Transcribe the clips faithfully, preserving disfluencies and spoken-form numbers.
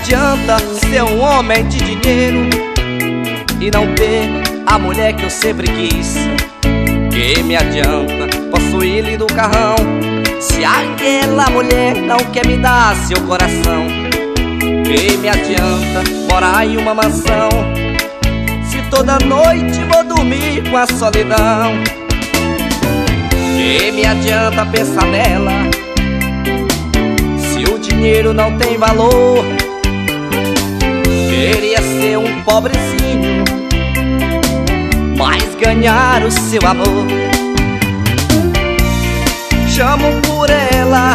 adianta ser um homem de dinheiro e não ter a mulher que eu sempre quis? Que me adianta possuir lindo carrão se aquela mulher não quer me dar seu coração? Que me adianta morar em uma mansão se toda noite vou dormir com a solidão? Que me adianta pensar nela se o dinheiro não tem valor? Queria ser um pobrezinho, mas ganhar o seu amor. Chamo por ela,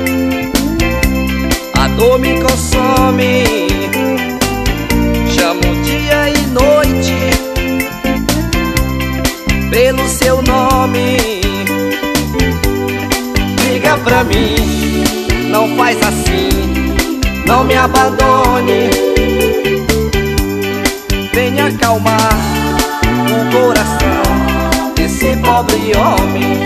a dor me consome. Chamo dia e noite pelo seu nome. Liga pra mim, não faz assim, não me abandone. Venha acalmar o coração desse pobre homem.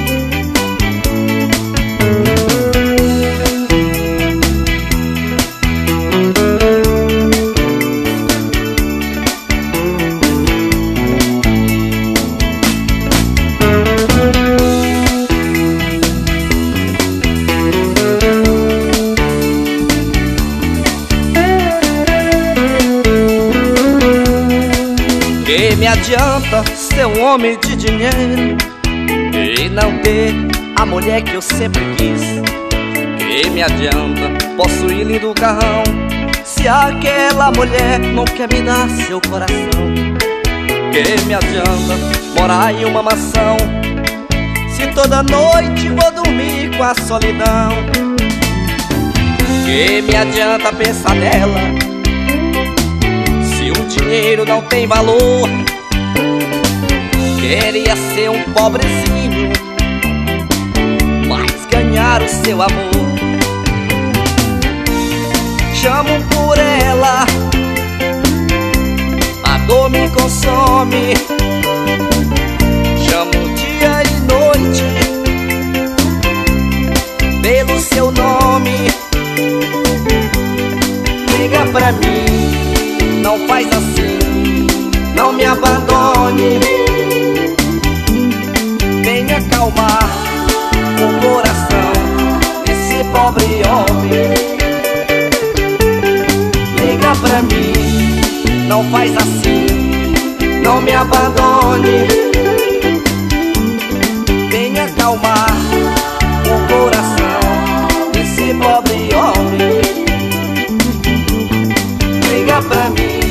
Que me adianta ser um homem de dinheiro e não ter a mulher que eu sempre quis? Que me adianta possuir lindo carrão se aquela mulher não quer me dar seu coração? Que me adianta morar em uma mansão se toda noite vou dormir com a solidão? Que me adianta pensar nela se o dinheiro não tem valor? Queria ser um pobrezinho, mas ganhar o seu amor. Chamo por ela, a dor me consome. Chamo dia e noite pelo seu nome. Liga pra mim, não faz assim, não me abandone. Venha acalmar o coração desse pobre homem. Liga pra mim, não faz assim, não me abandone. Venha acalmar o coração desse pobre homem. Liga pra mim.